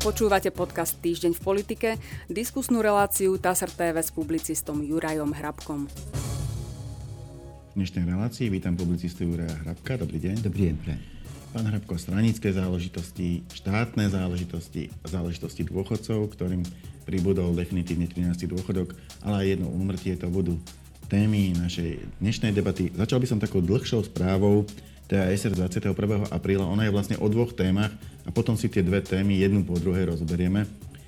Počúvate podcast Týždeň v politike, diskusnú reláciu TASR TV s publicistom Jurajom Hrabkom. V dnešnej relácii vítam publicistu Juraja Hrabka. Dobrý deň. Dobrý deň, prajem. Pán Hrabko, stranické záležitosti, štátne záležitosti, záležitosti dôchodcov, ktorým pribudol definitívne 13. dôchodok, ale aj jedno úmrtie, to budú témy našej dnešnej debaty. Začal by som takou dlhšou správou TASR 21. apríla. Ona je vlastne o dvoch témach a potom si tie dve témy jednu po druhej rozoberieme.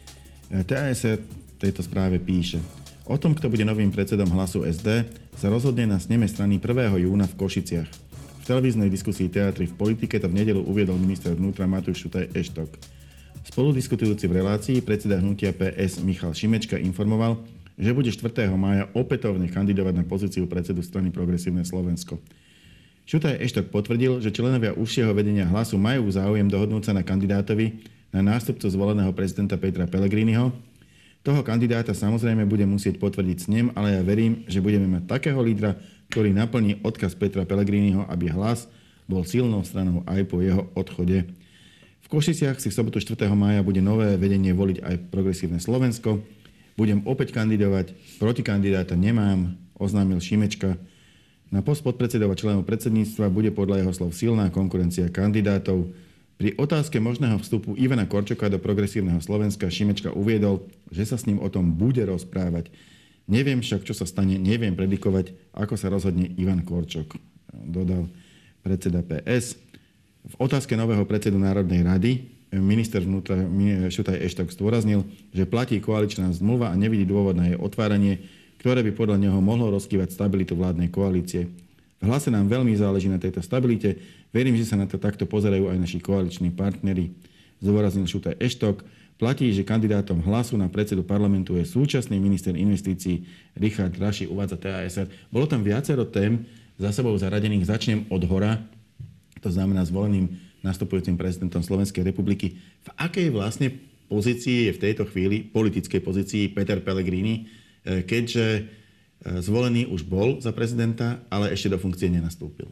TASR v tejto správe píše: o tom, kto bude novým predsedom Hlasu SD, sa rozhodne na sneme strany 1. júna v Košiciach. V televíznej diskusii Teatri v politike to v nedeľu uviedol minister vnútra Matúš Šutaj-Eštok. Spoludiskutujúci v relácii predseda hnutia PS Michal Šimečka informoval, že bude 4. mája opätovne kandidovať na pozíciu predsedu strany Progresívne Slovensko. Šutaj-Eštok potvrdil, že členovia užšieho vedenia Hlasu majú záujem dohodnúť sa na kandidátovi na nástupcu zvoleného prezidenta Petra Pellegriniho. Toho kandidáta samozrejme bude musieť potvrdiť snem, ale ja verím, že budeme mať takého lídra, ktorý naplní odkaz Petra Pellegriniho, aby Hlas bol silnou stranou aj po jeho odchode. V Košiciach si v sobotu 4. mája bude nové vedenie voliť aj Progresívne Slovensko. Budem opäť kandidovať, protikandidáta nemám, oznámil Šimečka. Na post podpredsedov a členov predsedníctva bude podľa jeho slov silná konkurencia kandidátov. Pri otázke možného vstupu Ivana Korčoka do Progresívneho Slovenska Šimečka uviedol, že sa s ním o tom bude rozprávať. Neviem však, čo sa stane, neviem predikovať, ako sa rozhodne Ivan Korčok, dodal predseda PS. V otázke nového predsedu Národnej rady minister vnútra Šutaj-Eštok zdôraznil, že platí koaličná zmluva a nevidí dôvod na jej otváranie, ktoré by podľa neho mohlo rozkývať stabilitu vládnej koalície. V Hlase nám veľmi záleží na tejto stabilite. Verím, že sa na to takto pozerajú aj naši koaliční partneri. Zdôraznil Šutaj-Eštok. Platí, že kandidátom Hlasu na predsedu parlamentu je súčasný minister investícií Richard Raši, uvádza TASR. Bolo tam viacero tém za sebou zaradených. Začnem od hora, to znamená zvoleným nastupujúcim prezidentom Slovenskej republiky. V akej vlastne pozícii je v tejto chvíli, politickej pozícii, Peter Pellegrini, keďže zvolený už bol za prezidenta, ale ešte do funkcie nenastúpil?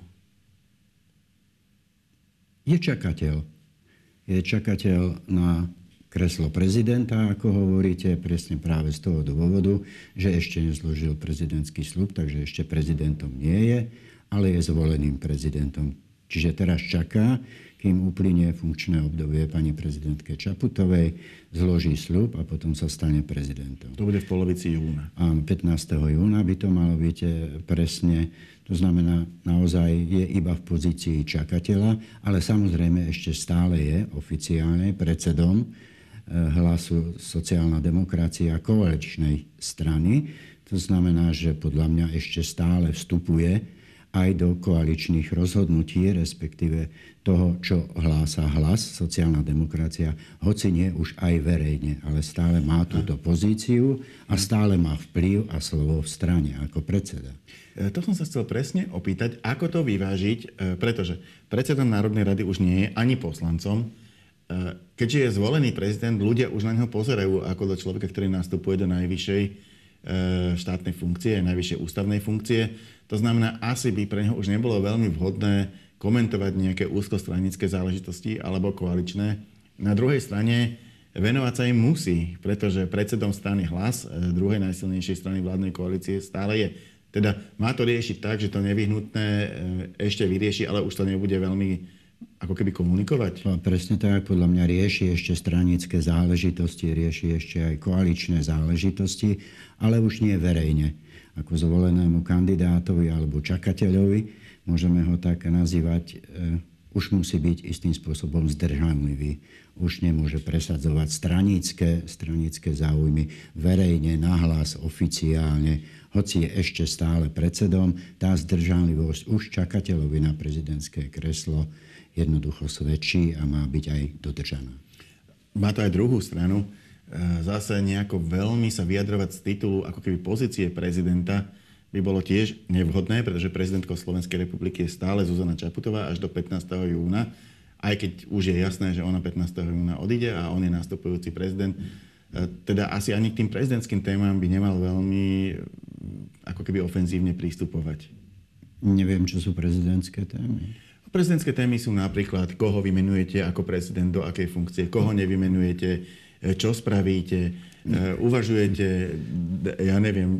Je čakateľ. Je čakateľ na kreslo prezidenta, ako hovoríte, presne práve z toho dôvodu, že ešte nezložil prezidentský sľub, takže ešte prezidentom nie je, ale je zvoleným prezidentom. Čiže teraz čaká, kým uplynie funkčné obdobie pani prezidentke Čaputovej, zloží sľub a potom sa stane prezidentom. To bude v polovici júna. A 15. júna by to malo byť presne. To znamená, naozaj je iba v pozícii čakateľa, ale samozrejme ešte stále je oficiálne predsedom Hlasu sociálna demokracia koaličnej strany. To znamená, že podľa mňa ešte stále vstupuje aj do koaličných rozhodnutí, respektíve toho, čo hlása Hlas, sociálna demokracia, hoci nie už aj verejne, ale stále má túto pozíciu a stále má vplyv a slovo v strane ako predseda. To som sa chcel presne opýtať, ako to vyvážiť, pretože predsedom Národnej rady už nie je ani poslancom. Keďže je zvolený prezident, ľudia už na neho pozerajú ako do človeka, ktorý nastupuje do najvyššej štátnej funkcie, najvyššej ústavnej funkcie. To znamená, asi by pre neho už nebolo veľmi vhodné komentovať nejaké úzkostranické záležitosti alebo koaličné. Na druhej strane venovať sa im musí, pretože predsedom strany Hlas, druhej najsilnejšej strany vládnej koalície, stále je. Teda má to riešiť tak, že to nevyhnutné ešte vyrieši, ale už to nebude veľmi ako keby komunikovať? Presne tak, podľa mňa rieši ešte stranické záležitosti, rieši ešte aj koaličné záležitosti, ale už nie verejne. Ako zvolenému kandidátovi alebo čakateľovi, môžeme ho tak nazývať, už musí byť istým spôsobom zdržanlivý. Už nemôže presadzovať stranické záujmy verejne, nahlas, oficiálne. Hoci je ešte stále predsedom, tá zdržanlivosť už čakateľovi na prezidentské kreslo jednoducho svedčí a má byť aj dodržaná. Má to aj druhú stranu. Zase nejako veľmi sa vyjadrovať z titulu ako keby pozície prezidenta by bolo tiež nevhodné, pretože prezidentkou Slovenskej republiky je stále Zuzana Čaputová až do 15. júna. Aj keď už je jasné, že ona 15. júna odíde a on je nastupujúci prezident. Teda asi ani k tým prezidentským témam by nemal veľmi ako keby ofenzívne pristupovať. Neviem, čo sú prezidentské témy. Prezidentské témy sú napríklad, koho vymenujete ako prezident do akej funkcie, koho nevymenujete, čo spravíte, uvažujete, ja neviem,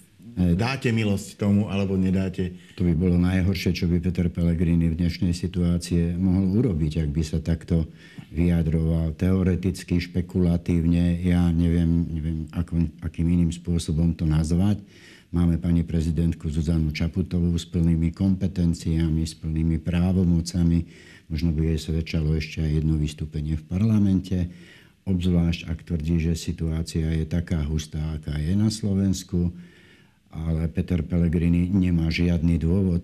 dáte milosť tomu, alebo nedáte. To by bolo najhoršie, čo by Peter Pellegrini v dnešnej situácii mohol urobiť, ak by sa takto vyjadroval teoreticky, špekulatívne. Ja neviem akým iným spôsobom to nazvať. Máme pani prezidentku Zuzanu Čaputovú s plnými kompetenciami, s plnými právomocami. Možno by jej svedčalo ešte aj jedno vystúpenie v parlamente. Obzvlášť, ak tvrdí, že situácia je taká hustá, aká je na Slovensku. Ale Peter Pellegrini nemá žiadny dôvod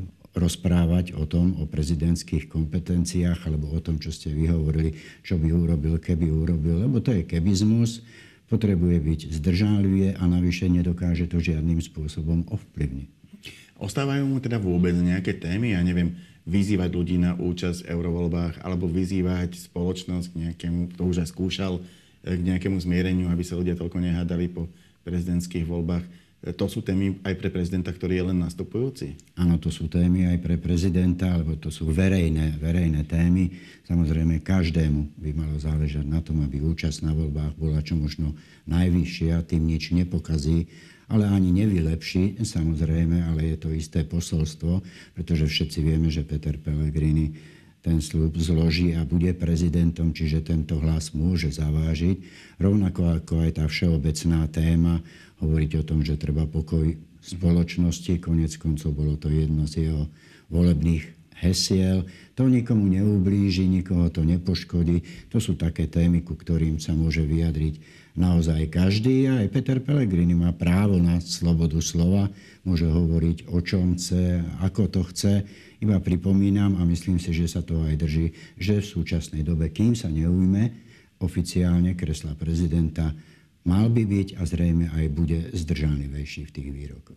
rozprávať o tom, o prezidentských kompetenciách alebo o tom, čo ste vyhovorili, čo by urobil, keby urobil. Lebo to je kebizmus. Potrebuje byť zdržanlivý a navyše nedokáže to žiadnym spôsobom ovplyvniť. Ostávajú mu teda vôbec nejaké témy? Ja neviem, vyzývať ľudí na účasť v eurovoľbách alebo vyzývať spoločnosť k nejakému, to už aj skúšal, k nejakému zmiereniu, aby sa ľudia toľko nehádali po prezidentských voľbách. To sú témy aj pre prezidenta, ktorý je len nastupujúci? Áno, to sú témy aj pre prezidenta, alebo to sú verejné témy. Samozrejme, každému by malo záležať na tom, aby účasť na voľbách bola čo možno najvyššia, tým nič nepokazí, ale ani nevylepší, samozrejme, ale je to isté posolstvo, pretože všetci vieme, že Peter Pellegrini ten sľub zloží a bude prezidentom, čiže tento hlas môže zavážiť. Rovnako ako aj tá všeobecná téma, hovoriť o tom, že treba pokoj spoločnosti. Koniec koncov bolo to jedno z jeho volebných hesiel. To nikomu neublíži, nikoho to nepoškodí. To sú také témy, ku ktorým sa môže vyjadriť naozaj každý. A aj Peter Pellegrini má právo na slobodu slova. Môže hovoriť o čom chce, ako to chce. Iba pripomínam, a myslím si, že sa to aj drží, že v súčasnej dobe, kým sa neujme oficiálne kresla prezidenta, mal by byť a zrejme aj bude zdržanlivejší v tých výrokoch.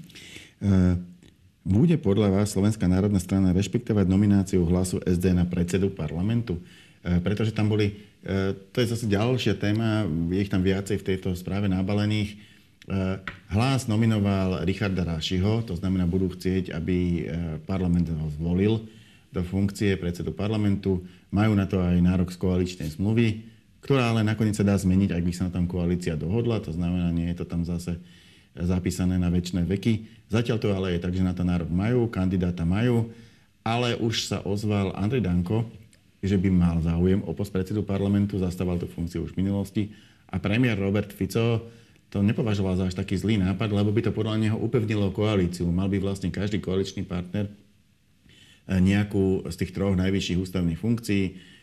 Bude podľa vás Slovenská národná strana rešpektovať nomináciu Hlasu SD na predsedu parlamentu? Pretože tam boli, to je zase ďalšia téma, je ich tam viacej v tejto správe nabalených. Hlas nominoval Richarda Rašiho, to znamená, budú chcieť, aby parlament ho zvolil do funkcie predsedu parlamentu. Majú na to aj nárok z koaličnej zmluvy, ktorá ale nakoniec sa dá zmeniť, ak by sa tam koalícia dohodla. To znamená, nie je to tam zase zapísané na večné veky. Zatiaľ to ale je tak, že na to nárok majú, kandidáta majú, ale už sa ozval Andrej Danko, že by mal záujem o post predsedu parlamentu, zastával tú funkciu už v minulosti a premiér Robert Fico to nepovažoval za až taký zlý nápad, lebo by to podľa neho upevnilo koalíciu. Mal by vlastne každý koaličný partner nejakú z tých troch najvyšších ústavných funkcií.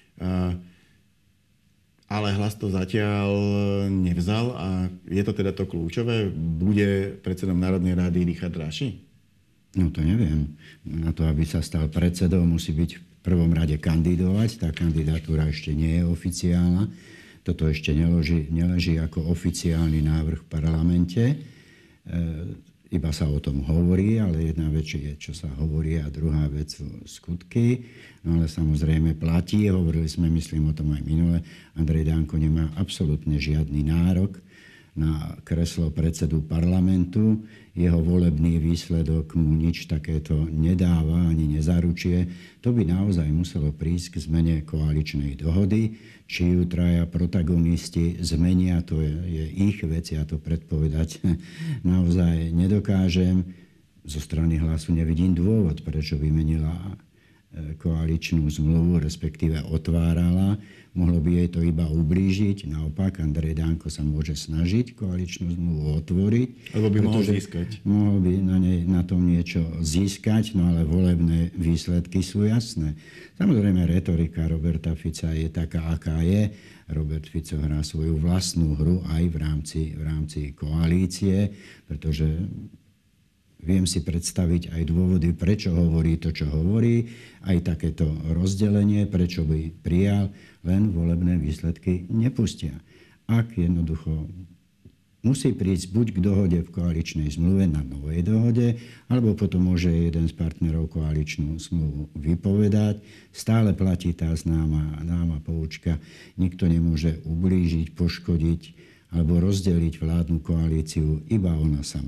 Ale Hlas to zatiaľ nevzal a je to teda to kľúčové? Bude predsedom Národnej rady Richard Raši? No to neviem. Na to, aby sa stal predsedom, musí byť v prvom rade kandidovať. Tá kandidatúra ešte nie je oficiálna. Toto ešte neleží ako oficiálny návrh v parlamente. Iba sa o tom hovorí, ale jedna vec je, čo sa hovorí, a druhá vec sú skutky. No ale samozrejme platí, hovorili sme, myslím, o tom aj minule, Andrej Danko nemá absolútne žiadny nárok na kreslo predsedu parlamentu. Jeho volebný výsledok mu nič takéto nedáva ani nezaručuje. To by naozaj muselo prísť k zmene koaličnej dohody. Či ju traja protagonisti zmenia, to je ich vec, ja to predpovedať naozaj nedokážem. Zo strany Hlasu nevidím dôvod, prečo by menila koaličnú zmluvu, respektíve otvárala. Mohlo by jej to iba ublížiť. Naopak, Andrej Danko sa môže snažiť koaličnú zmluvu otvoriť. Alebo by mohol získať. Mohol by na tom niečo získať, no ale volebné výsledky sú jasné. Samozrejme, retorika Roberta Fica je taká, aká je. Robert Fico hrá svoju vlastnú hru aj v rámci koalície, pretože viem si predstaviť aj dôvody, prečo hovorí to, čo hovorí, aj takéto rozdelenie, prečo by prijal, len volebné výsledky nepustia. Ak jednoducho musí prísť buď k dohode v koaličnej zmluve na novej dohode, alebo potom môže jeden z partnerov koaličnú zmluvu vypovedať. Stále platí tá známa poučka. Nikto nemôže ublížiť, poškodiť alebo rozdeliť vládnu koalíciu, iba ona sama.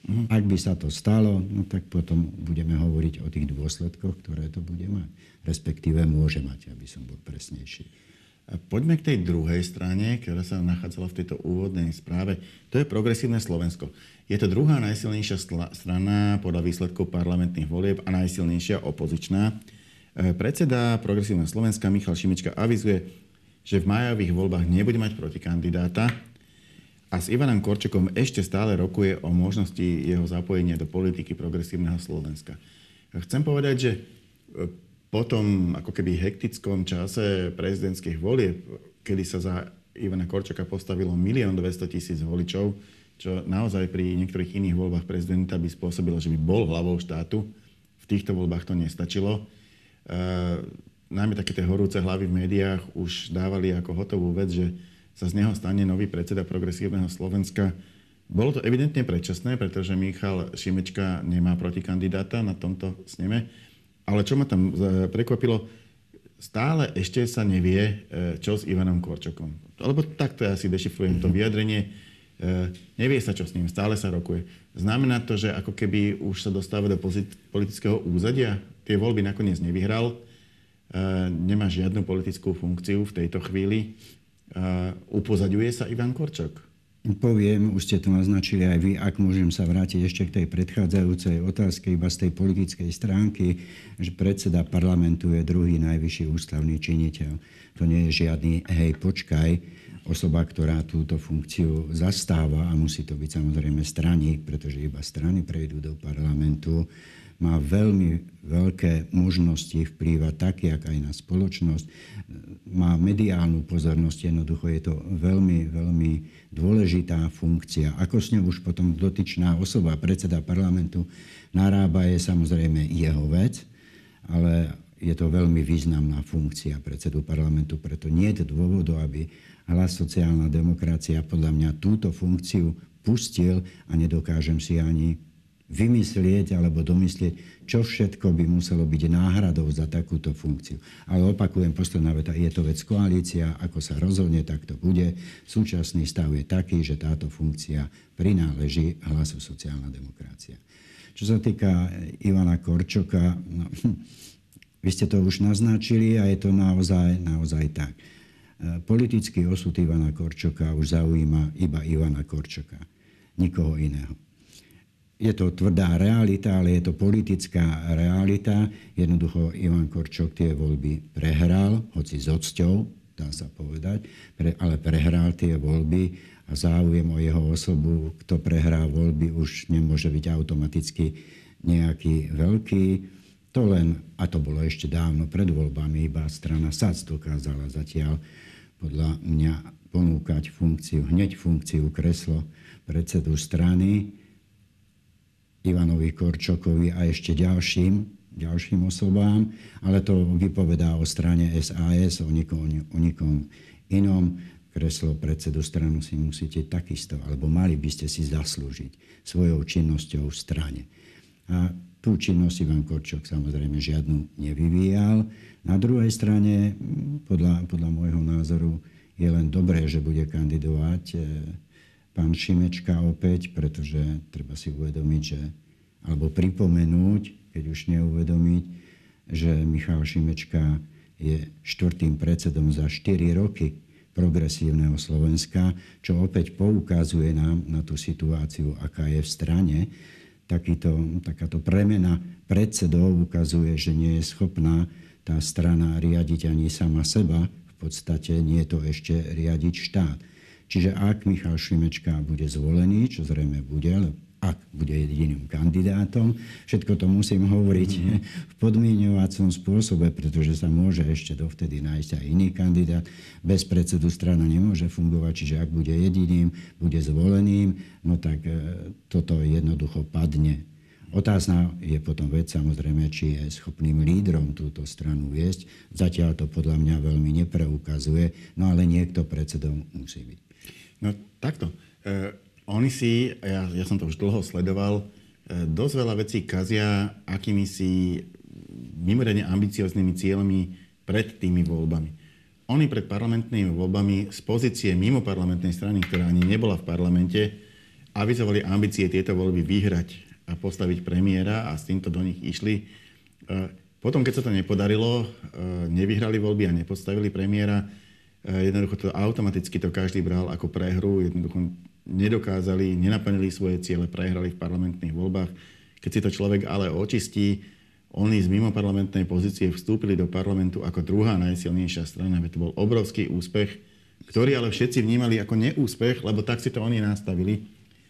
Ak by sa to stalo, no tak potom budeme hovoriť o tých dôsledkoch, ktoré to bude mať. Respektíve môže mať, aby som bol presnejší. Poďme k tej druhej strane, ktorá sa nachádzala v tejto úvodnej správe. To je Progresívne Slovensko. Je to druhá najsilnejšia strana podľa výsledkov parlamentných volieb a najsilnejšia opozičná. Predseda Progresívneho Slovenska Michal Šimečka avizuje, že v májových voľbách nebude mať protikandidáta a s Ivanom Korčokom ešte stále rokuje o možnosti jeho zapojenia do politiky Progresívneho Slovenska. Chcem povedať, že po tom ako keby hektickom čase prezidentských volieb, kedy sa za Ivana Korčoka postavilo 1 200 000 voličov, čo naozaj pri niektorých iných voľbách prezidenta by spôsobilo, že by bol hlavou štátu. V týchto voľbách to nestačilo. Najmä také tie horúce hlavy v médiách už dávali ako hotovú vec, že sa z neho stane nový predseda Progresívneho Slovenska. Bolo to evidentne predčasné, pretože Michal Šimečka nemá protikandidáta na tomto sneme. Ale čo ma tam prekvapilo, stále ešte sa nevie, čo s Ivanom Korčokom. Alebo takto ja si dešifrujem to vyjadrenie. Nevie sa, čo s ním, stále sa rokuje. Znamená to, že ako keby už sa dostáva do politického úzadia? Tie voľby nakoniec nevyhral, nemá žiadnu politickú funkciu v tejto chvíli. Upozaďuje sa Ivan Korčok? Poviem, už ste to naznačili aj vy, ak môžem sa vrátiť ešte k tej predchádzajúcej otázke iba z tej politickej stránky, že predseda parlamentu je druhý najvyšší ústavný činiteľ. To nie je žiadny hej, počkaj, osoba, ktorá túto funkciu zastáva, a musí to byť samozrejme straník, pretože iba strany prejdú do parlamentu, má veľmi veľké možnosti vplývať tak, jak aj na spoločnosť. Má mediálnu pozornosť, jednoducho je to veľmi, veľmi dôležitá funkcia. Ako s ňou už potom dotyčná osoba, predseda parlamentu, narába, je samozrejme jeho vec, ale je to veľmi významná funkcia predsedu parlamentu, preto nie je dôvodu, aby Hlas sociálna demokracia podľa mňa túto funkciu pustil a nedokážem si ani vymyslieť alebo domyslieť, čo všetko by muselo byť náhradou za takúto funkciu. Ale opakujem, posledná veta, je to vec koalícia, ako sa rozhodne, tak to bude. Súčasný stav je taký, že táto funkcia prináleží Hlasu sociálna demokracia. Čo sa týka Ivana Korčoka, no, vy ste to už naznačili a je to naozaj tak. Politický osud Ivana Korčoka už zaujíma iba Ivana Korčoka, nikoho iného. Je to tvrdá realita, ale je to politická realita. Jednoducho Ivan Korčok tie voľby prehral, hoci s odsťou, dá sa povedať, ale prehral tie voľby a záujem o jeho osobu, kto prehrá voľby, už nemôže byť automaticky nejaký veľký. To len, a to bolo ešte dávno pred voľbami, iba strana SaC dokázala zatiaľ podľa mňa ponúkať funkciu kreslo predsedu strany Ivanovi Korčokovi a ešte ďalším osobám, ale to vypovedá o strane SAS, o nikom inom. Kreslo predsedu stranu si musíte takisto, alebo mali by ste si zaslúžiť svojou činnosťou v strane. A tú činnosť Ivan Korčok samozrejme žiadnu nevyvíjal. Na druhej strane, podľa môjho názoru, je len dobré, že bude kandidovať pán Šimečka opäť, pretože treba si uvedomiť, alebo pripomenúť, keď už neuvedomiť, že Michal Šimečka je 4. predsedom za 4 roky Progresívneho Slovenska, čo opäť poukazuje nám na tú situáciu, aká je v strane. Takáto premena predsedov ukazuje, že nie je schopná tá strana riadiť ani sama seba. V podstate nie je to ešte riadiť štát. Čiže ak Michal Šimečka bude zvolený, čo zrejme bude, ak bude jediným kandidátom, všetko to musím hovoriť v podmieňovacom spôsobe, pretože sa môže ešte dovtedy nájsť aj iný kandidát. Bez predsedu strana nemôže fungovať, čiže ak bude jediným, bude zvoleným, no tak toto jednoducho padne. Otázna je potom vec samozrejme, či je schopným lídrom túto stranu viesť. Zatiaľ to podľa mňa veľmi nepreukazuje, no ale niekto predsedom musí byť. No takto. Oni si, ja som to už dlho sledoval, dosť veľa vecí kazia akými si mimoriadne ambicioznými cieľmi pred tými voľbami. Oni pred parlamentnými voľbami z pozície mimo parlamentnej strany, ktorá ani nebola v parlamente, avizovali ambície tieto voľby vyhrať a postaviť premiéra a s týmto do nich išli. Potom, keď sa to nepodarilo, nevyhrali voľby a nepostavili premiéra, jednoducho to automaticky to každý bral ako prehru, jednoducho nedokázali, nenaplnili svoje ciele, prehrali v parlamentných voľbách. Keď si to človek ale očistí, oni z mimoparlamentnej pozície vstúpili do parlamentu ako druhá najsilnejšia strana. To bol obrovský úspech, ktorý ale všetci vnímali ako neúspech, lebo tak si to oni nastavili.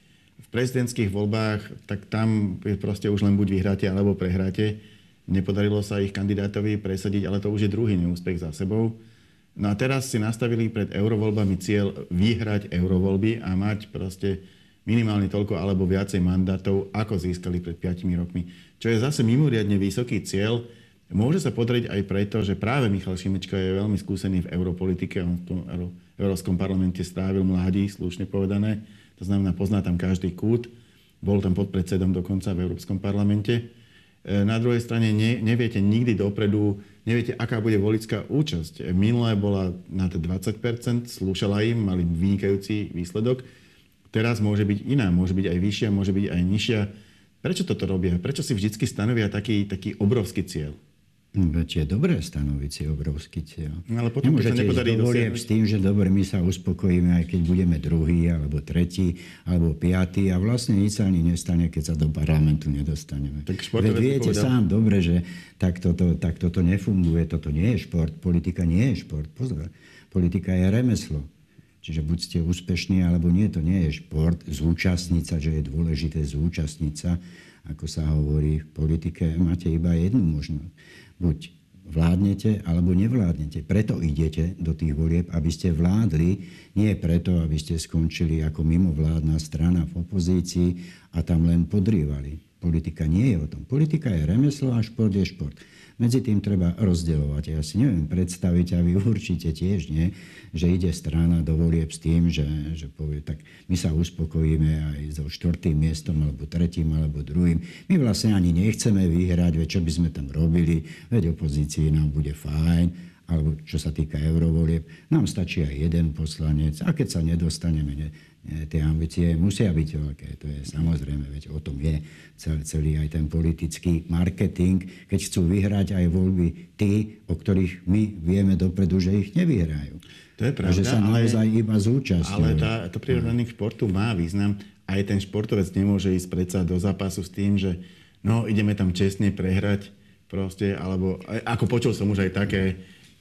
V prezidentských voľbách, tak tam proste už len buď vyhráte, alebo prehráte. Nepodarilo sa ich kandidátovi presadiť, ale to už je druhý neúspech za sebou. No a teraz si nastavili pred eurovoľbami cieľ vyhrať eurovoľby a mať proste minimálne toľko alebo viacej mandátov, ako získali pred 5 rokmi. Čo je zase mimoriadne vysoký cieľ. Môže sa podariť aj preto, že práve Michal Šimečka je veľmi skúsený v europolitike. On v tom Európskom parlamente strávil mladí, slušne povedané. To znamená, pozná tam každý kút. Bol tam podpredsedom dokonca v Európskom parlamente. Na druhej strane neviete nikdy dopredu, neviete, aká bude voličská účasť. Minulé bola nad 20%, slúšala im, mali vynikajúci výsledok. Teraz môže byť iná, môže byť aj vyššia, môže byť aj nižšia. Prečo toto robia? Prečo si vždy stanovia taký obrovský cieľ? Veď je dobré stanoviť si obrovský cieľ. No, ale potom, keď sa nepodarí dosiahnuť... s tým, že dobre, my sa uspokojíme, aj keď budeme druhý, alebo tretí, alebo piatý a vlastne nič sa ani nestane, keď sa do parlamentu nedostaneme. Veď viete sám dobre, že takto to nefunguje. Toto nie je šport. Politika nie je šport. Pozor. Politika je remeslo. Čiže buď ste úspešní, alebo nie. To nie je šport. Zúčastniť sa, že je dôležité zúčastniť sa, ako sa hovorí v politike, máte iba jednu možnosť. Buď vládnete, alebo nevládnete. Preto idete do tých volieb, aby ste vládli, nie preto, aby ste skončili ako mimovládna strana v opozícii a tam len podrývali. Politika nie je o tom. Politika je remeslo a šport je šport. Medzi tým treba rozdeľovať. Ja si neviem predstaviť, a vy určite tiež nie, že ide strana do volieb s tým, že povie, tak my sa uspokojíme aj so 4. miestom, alebo 3., alebo 2. My vlastne ani nechceme vyhrať, veď čo by sme tam robili, veď opozícii nám bude fajn, alebo čo sa týka eurovolieb, nám stačí aj jeden poslanec a keď sa nedostaneme, tie ambície musia byť veľké. To je samozrejme, veď o tom je celý aj ten politický marketing, keď chcú vyhrať aj voľby tí, o ktorých my vieme dopredu, že ich nevyhrajú. To je pravda, že sa naozaj iba zúčastňujú. Ale to prirovnanie k športu má význam. Aj ten športovec nemôže ísť predsa do zápasu s tým, že no, ideme tam čestne prehrať proste, alebo ako počul som už aj také,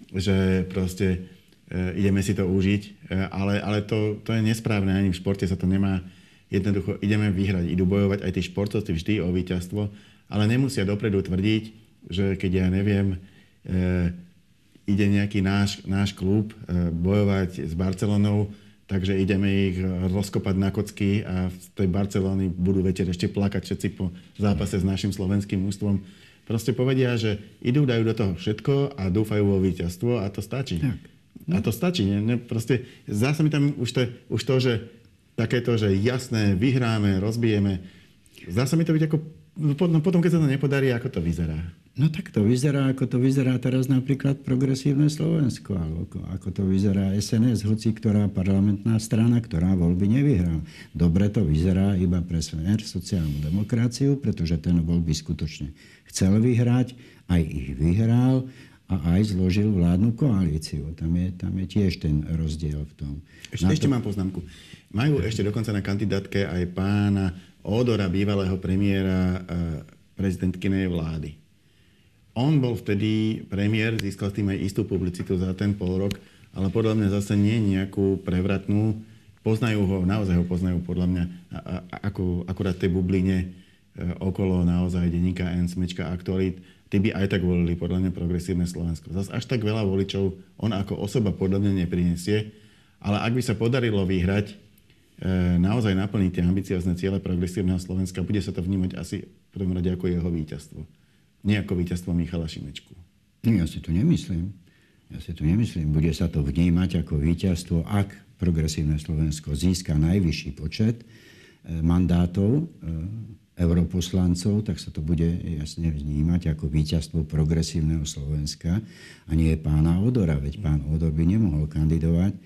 že proste ideme si to užiť, ale to je nesprávne, ani v športe sa to nemá. Jednoducho ideme vyhrať, idú bojovať aj tí športovci vždy o víťazstvo, ale nemusia dopredu tvrdiť, že keď ja neviem, ide nejaký náš klub bojovať s Barcelonou, takže ideme ich rozkopať na kocky a z tej Barcelony budú večer ešte plakať všetci po zápase s našim slovenským ústvom. Proste povedia, že idú, dajú do toho všetko a dúfajú vo víťazstvo a to stačí. Tak. A to stačí. Proste zdá sa mi tam už to, že takéto, že jasné, vyhráme, rozbijeme. Zdá sa mi to byť ako... No potom, keď sa to nepodarí, ako to vyzerá? No tak to vyzerá, ako to vyzerá teraz napríklad Progresívne Slovensko, alebo ako to vyzerá SNS, hoci ktorá parlamentná strana, ktorá voľby nevyhrala. Dobre to vyzerá iba pre Smer, sociálnu demokraciu, pretože ten voľby skutočne chcel vyhrať, aj ich vyhral a aj zložil vládnu koalíciu. Tam je tiež ten rozdiel v tom. Ešte mám poznámku. Majú ešte dokonca na kandidátke aj pána Ódora, bývalého premiéra prezidentkynej vlády. On bol vtedy premiér, získal s tým aj istú publicitu za ten pol rok, ale podľa mňa zase nie nejakú prevratnú. Poznajú ho, naozaj ho poznajú podľa mňa akurát tej bubline okolo naozaj denníka N, Smečka, Aktualít. Tí by aj tak volili podľa mňa Progresívne Slovensko. Zas až tak veľa voličov on ako osoba podľa mňa neprinesie, ale ak by sa podarilo vyhrať, naozaj naplniť tie ambiciozne ciele Progresívneho Slovenska, bude sa to vnímať asi v prvom rade ako jeho víťazstvo. Nie ako víťazstvo Michala Šimečku. Ja si to nemyslím. Bude sa to vnímať ako víťazstvo, ak Progresívne Slovensko získa najvyšší počet mandátov europoslancov, tak sa to bude jasne vnímať ako víťazstvo Progresívneho Slovenska a nie pána Ódora. Veď pán Ódor by nemohol kandidovať,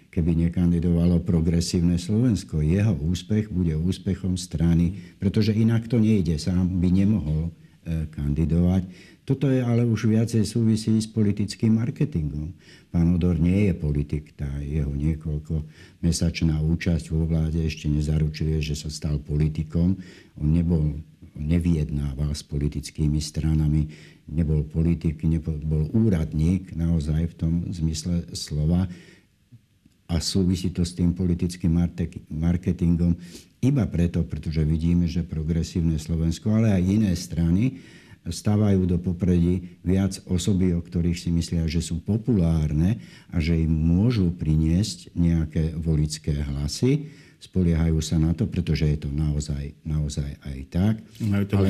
keby nekandidovalo Progresívne Slovensko. Jeho úspech bude úspechom strany, pretože inak to nejde. Sám by nemohol kandidovať. Toto je ale už viacej súvisí s politickým marketingom. Pán Odor nie je politik, tá jeho niekoľkomesačná účasť vo vláde ešte nezaručuje, že sa stal politikom. On nevyjednával s politickými stranami, nebol politik, bol úradník naozaj v tom zmysle slova a súvisí to s tým politickým marketingom iba preto, pretože vidíme, že Progresívne Slovensko, ale aj iné strany stávajú do popredí viac osoby, o ktorých si myslia, že sú populárne a že im môžu priniesť nejaké voličské hlasy. Spoliehajú sa na to, pretože je to naozaj aj tak. Majú to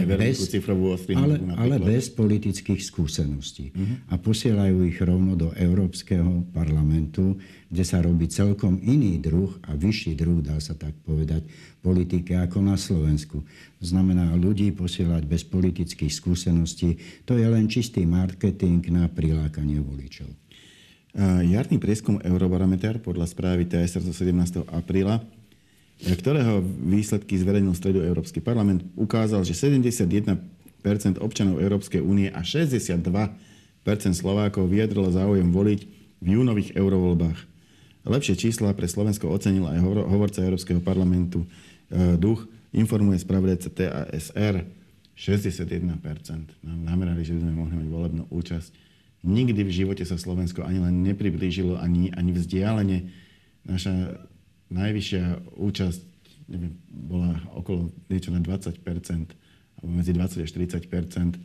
ale bez politických skúseností. A posielajú ich rovno do Európskeho parlamentu, kde sa robí celkom iný druh a vyšší druh, dá sa tak povedať, politike ako na Slovensku. To znamená, ľudí posielať bez politických skúseností, to je len čistý marketing na prilákanie voličov. Jarný prieskum Eurobarometer podľa správy TSR zo 17. apríla, ktorého výsledky zverejnil stredu Európsky parlament, ukázal, že 71% občanov Európskej únie a 62% Slovákov vyjadrilo záujem voliť v júnových eurovoľbách. Lepšie čísla pre Slovensko ocenil aj hovorca Európskeho parlamentu Duch, informuje spravodajca TASR 61%. Nám namerali, že by sme mohli mať volebnú účasť. Nikdy v živote sa Slovensko ani len nepriblížilo, ani vzdialene. Naša najvyššia účasť bola okolo niečo na 20%, alebo medzi 20 až 30%.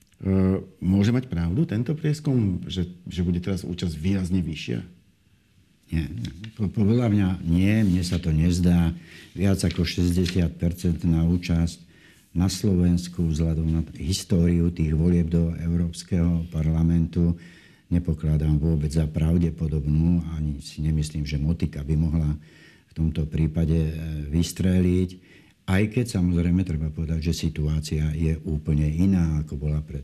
Môže mať pravdu tento prieskum, že bude teraz účasť výrazne vyššia? Nie. Podľa mňa nie, mne sa to nezdá. Viac ako 60% na účasť na Slovensku vzhľadom na históriu tých volieb do Európskeho parlamentu nepokladám vôbec za pravdepodobnú. Ani si nemyslím, že motika by mohla v tomto prípade vystreliť. Aj keď samozrejme treba povedať, že situácia je úplne iná, ako bola pred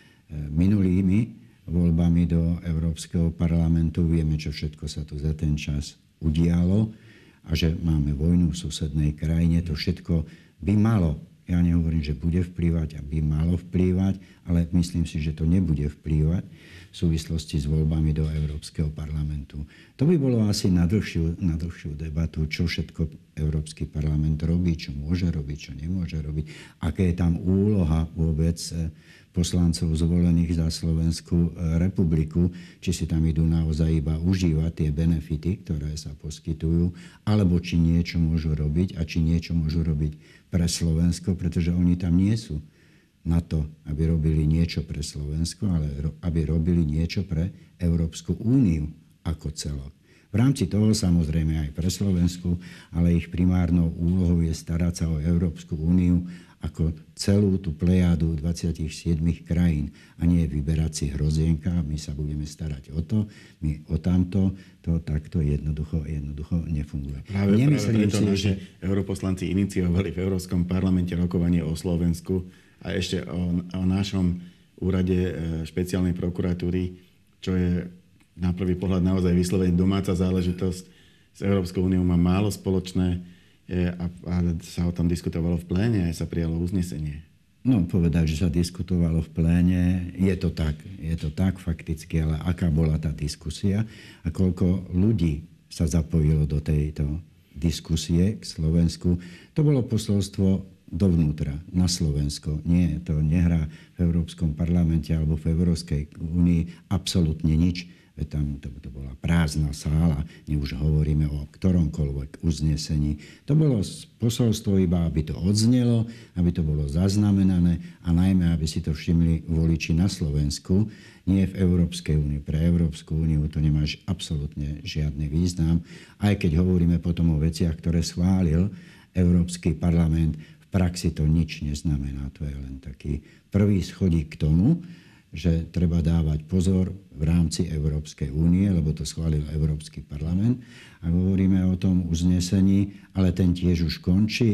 minulými voľbami do Európskeho parlamentu. Vieme, čo všetko sa tu za ten čas udialo a že máme vojnu v susednej krajine. To všetko by malo, ja nehovorím, že bude vplývať a by malo vplývať, ale myslím si, že to nebude vplývať v súvislosti s voľbami do Európskeho parlamentu. To by bolo asi na dlhšiu debatu, čo všetko Európsky parlament robí, čo môže robiť, čo nemôže robiť, aká je tam úloha vôbec poslancov zvolených za Slovenskú republiku, či si tam idú naozaj iba užívať tie benefity, ktoré sa poskytujú, alebo či niečo môžu robiť a či niečo môžu robiť pre Slovensko, pretože oni tam nie sú na to, aby robili niečo pre Slovensko, ale aby robili niečo pre Európsku úniu ako celok. V rámci toho samozrejme aj pre Slovensku, ale ich primárnou úlohou je starať sa o Európsku úniu ako celú tú plejádu 27 krajín a nie vyberať si hrozienka. My sa budeme starať o to, my o tamto. To takto jednoducho nefunguje. Práve preto naši europoslanci iniciovali v Európskom parlamente rokovanie o Slovensku a ešte o našom úrade špeciálnej prokuratúry, čo je na prvý pohľad naozaj vyslovene domáca záležitosť. S Európskou úniou má málo spoločné a sa o tom diskutovalo v pléne a sa prijalo uznesenie. No, povedať, že sa diskutovalo v pléne, je to tak fakticky, ale aká bola tá diskusia a koľko ľudí sa zapojilo do tejto diskusie k Slovensku, to bolo posolstvo dovnútra, na Slovensko. Nie, to nehrá v Európskom parlamente alebo v Európskej únii absolútne nič. Tam to bola prázdna sála, už hovoríme o ktoromkoľvek uznesení. To bolo posolstvo iba, aby to odznelo, aby to bolo zaznamenané a najmä, aby si to všimli voliči na Slovensku, nie v Európskej únii. Pre Európsku úniu to nemá absolútne žiadny význam, aj keď hovoríme potom o veciach, ktoré schválil Európsky parlament. V praxi to nič neznamená. To je len taký prvý schodík k tomu, že treba dávať pozor v rámci Európskej únie, lebo to schválil Európsky parlament. A hovoríme o tom uznesení, ale ten tiež už končí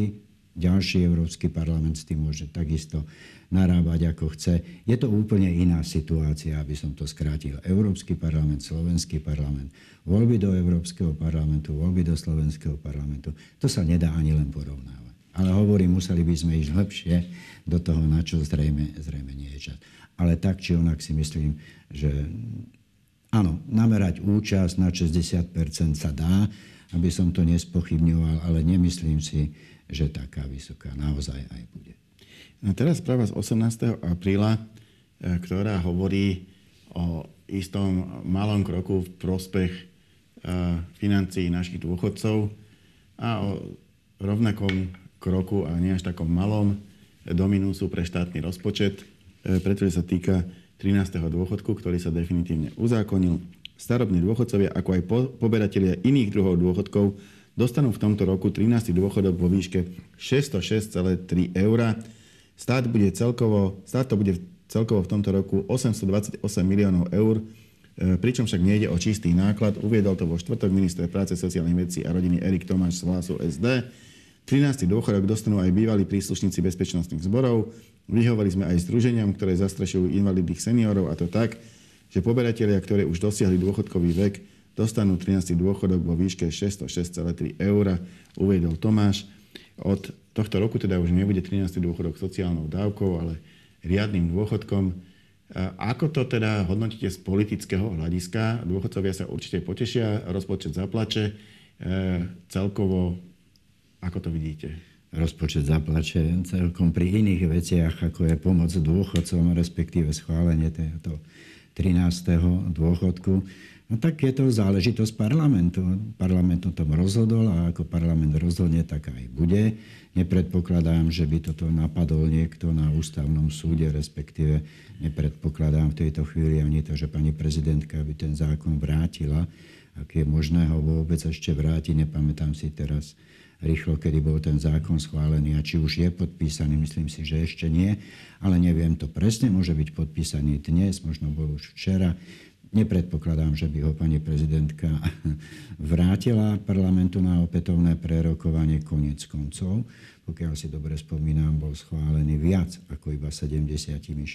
ďalší Európsky parlament s tým môže takisto narábať ako chce. Je to úplne iná situácia, aby som to skrátil. Európsky parlament, Slovenský parlament, voľby do Európskeho parlamentu, voľby do Slovenského parlamentu. To sa nedá ani len porovnávať. Ale hovorím, museli by sme ísť lepšie do toho, na čo zrejme nie je čas. Ale tak či onak si myslím, že áno, namerať účasť na 60% sa dá, aby som to nespochybňoval, ale nemyslím si, že taká vysoká naozaj aj bude. No teraz správa z 18. apríla, ktorá hovorí o istom malom kroku v prospech financií našich dôchodcov a o rovnakom kroku a nie až takom malom do minusu pre štátny rozpočet, pretože sa týka 13. dôchodku, ktorý sa definitívne uzákonil. Starobní dôchodcovia, ako aj poberatelia iných druhov dôchodkov, dostanú v tomto roku 13. dôchodok vo výške 606,3 eur. Štát to bude celkovo v tomto roku 828 miliónov eur, pričom však nejde o čistý náklad. Uviedol to vo štvrtok minister práce, sociálnych vecí a rodiny Erik Tomáš z Hlasu SD. 13. dôchodok dostanú aj bývalí príslušníci bezpečnostných zborov. Vyhovorili sme aj združeniam, ktoré zastrešujú invalidných seniorov, a to tak, že poberatelia, ktorí už dosiahli dôchodkový vek, dostanú 13. dôchodok vo výške 606,3 eur, uviedol Tomáš. Od tohto roku teda už nebude 13. dôchodok sociálnou dávkou, ale riadnym dôchodkom. Ako to teda hodnotíte z politického hľadiska? Dôchodcovia sa určite potešia, rozpočet zaplače. Celkovo, ako to vidíte? Rozpočet zaplače celkom pri iných veciach, ako je pomoc dôchodcom, respektíve schválenie tohto 13. dôchodku. No tak je to záležitosť parlamentu. Parlament o tom rozhodol a ako parlament rozhodne, tak aj bude. Nepredpokladám, že by toto napadol niekto na ústavnom súde, respektíve nepredpokladám v tejto chvíli ani to, že pani prezidentka by ten zákon vrátila. Ak je možné ho vôbec ešte vrátiť, nepamätám si teraz rýchlo, kedy bol ten zákon schválený a či už je podpísaný, myslím si, že ešte nie, ale neviem to presne, môže byť podpísaný dnes, možno bol už včera. Nepredpokladám, že by ho pani prezidentka vrátila parlamentu na opätovné prerokovanie koniec koncov. Pokiaľ si dobre spomínam, bol schválený viac ako iba 76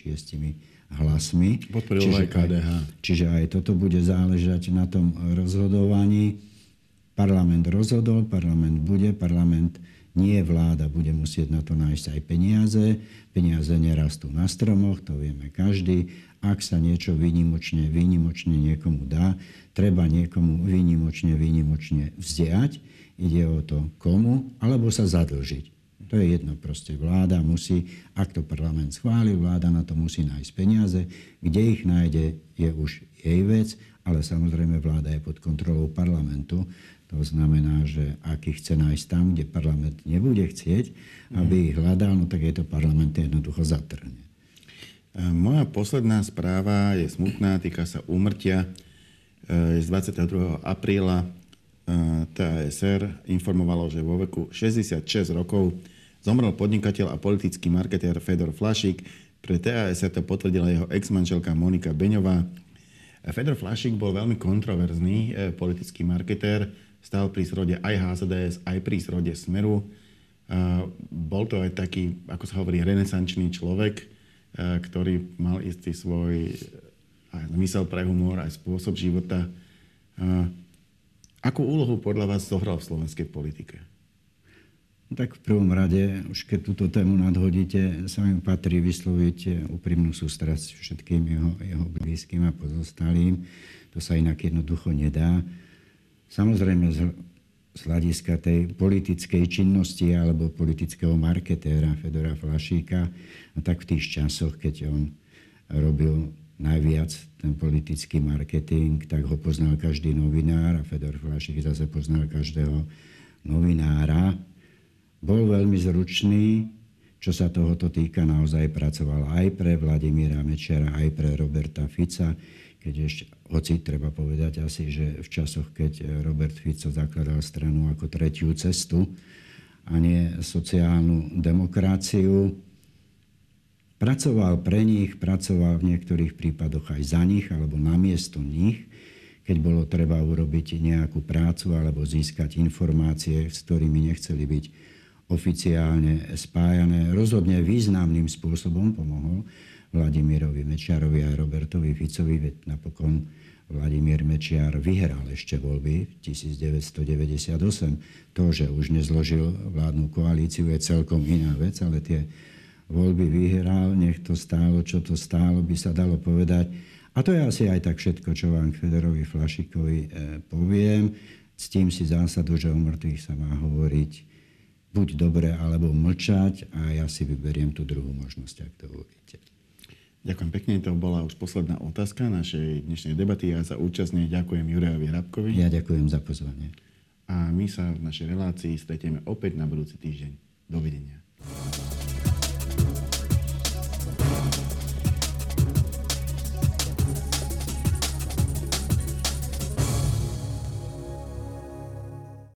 hlasmi. Podporil aj KDH. Čiže aj toto bude záležať na tom rozhodovaní. Parlament rozhodol, parlament bude, parlament nie vláda, bude musieť na to nájsť aj peniaze. Peniaze nerastú na stromoch, to vieme každý. Ak sa niečo výnimočne niekomu dá, treba niekomu výnimočne vziať. Ide o to komu, alebo sa zadlžiť. To je jedno proste. Vláda musí, ak to parlament schváli, vláda na to musí nájsť peniaze. Kde ich nájde, je už jej vec, ale samozrejme vláda je pod kontrolou parlamentu. To znamená, že ak ich chce nájsť tam, kde parlament nebude chcieť, aby ich hľadal, no tak je to parlament jednoducho zatrhne. Moja posledná správa je smutná, týka sa úmrtia. Z 22. apríla TASR informovalo, že vo veku 66 rokov zomrel podnikateľ a politický marketér Fedor Flašík. Pre TASR to potvrdila jeho ex-manželka Monika Beňová. Fedor Flašík bol veľmi kontroverzný politický marketér. Stál pri zrode aj HZDS, aj pri zrode Smeru. Bol to aj taký, ako sa hovorí, renesančný človek, ktorý mal istý svoj zmysel pre humor, aj spôsob života. Akú úlohu podľa vás zohral v slovenskej politike? Tak v prvom rade, už keď túto tému nadhodíte, sa mi patrí vysloviť úprimnú sústrasť všetkým jeho blízkym a pozostalým. To sa inak jednoducho nedá. Samozrejme z hľadiska tej politickej činnosti alebo politického marketéra Fedora Flašíka, no tak v tých časoch, keď on robil najviac ten politický marketing, tak ho poznal každý novinár a Fedor Flašík zase poznal každého novinára. Bol veľmi zručný, čo sa tohoto týka, naozaj pracoval aj pre Vladimíra Mečiara, aj pre Roberta Fica, keď ešte, hoci treba povedať asi, že v časoch, keď Robert Fico zakladal stranu ako Tretiu cestu a nie sociálnu demokraciu, pracoval pre nich, pracoval v niektorých prípadoch aj za nich alebo namiesto nich, keď bolo treba urobiť nejakú prácu alebo získať informácie, s ktorými nechceli byť oficiálne spájané. Rozhodne významným spôsobom pomohol Vladimírovi Mečiarovi a Robertovi Ficovi, veď napokon Vladimír Mečiar vyhral ešte voľby v 1998. To, že už nezložil vládnu koalíciu, je celkom iná vec, ale tie voľby vyhral, nech to stálo, čo to stálo, by sa dalo povedať. A to je asi aj tak všetko, čo vám k Federovi Flašíkovi poviem. Ctím si zásadu, že o mŕtvych sa má hovoriť buď dobre, alebo mlčať a ja si vyberiem tú druhú možnosť, ak dovolíte. Ďakujem pekne, to bola už posledná otázka našej dnešnej debaty. Ja za účastne ďakujem Jurajovi Rabkovi. Ja ďakujem za pozvanie. A my sa v našej relácii stretieme opäť na budúci týždeň. Dovidenia.